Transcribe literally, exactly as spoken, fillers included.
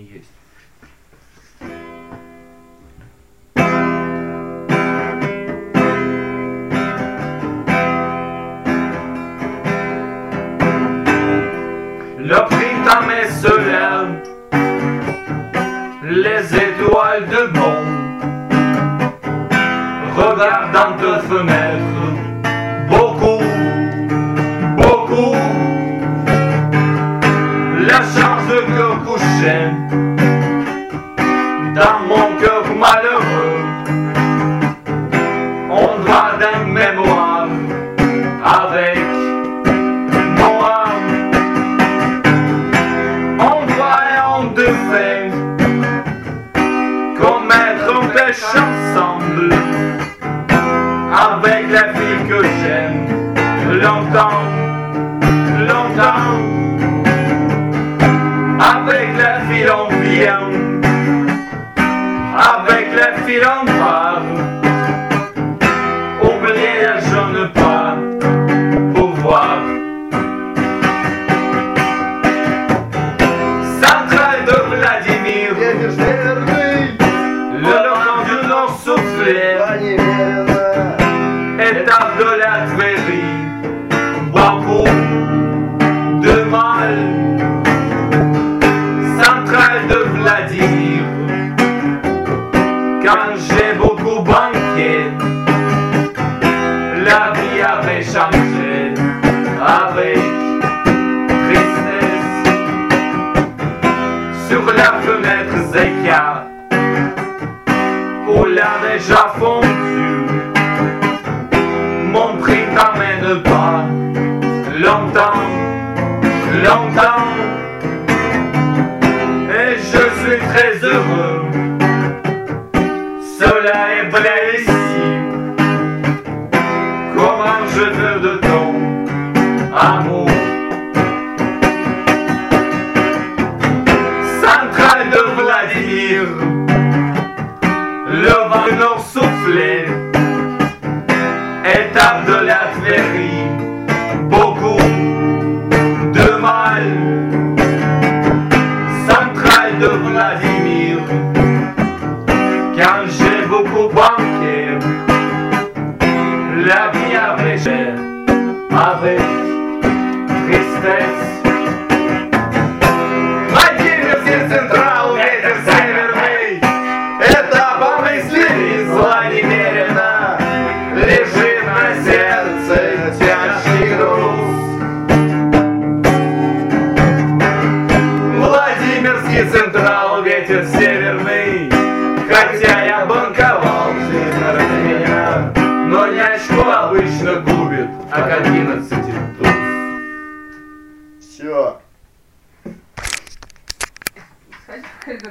есть. Le printemps met cela, les étoiles de monde regardant de fenêtres, beaucoup, beaucoup. La chance que couchait dans mon cœur malheureux, on va d'un mémoire avec moi. On va et on devait commettre un péché ensemble avec la fille que j'aime longtemps, longtemps. Avec la fille on vient, avec la fille on part. Oublier je ne pas pouvoir. Centrale de Vladimir, le nom du Nord soufflé, étape de la Tvérie, beaucoup de mal. Centrale de Vladimir, quand j'ai beaucoup banqué, la vie avait changé avec tristesse. Sur la fenêtre Zéka, où la neige a fondu, mon prix t'amène pas longtemps, longtemps. Et je suis très heureux, cela est vrai ici. Comment je veux de ton amour. Centrale de Vladimir, le vent du Nord soufflé, étape de la Tvérie, beaucoup de mal. Centrale de Vladimir, quand j'ai beaucoup banqué, la vie avait cher avec tristesse. Владимирский Централ, ветер северный, это помысли зла немерено, лежит на сердце тяжкий груз. Владимирский Централ, ветер северный, хотя я банковал меня, но нянечку обычно губит, а к одиннадцати туз. Все. Сходи в коридор.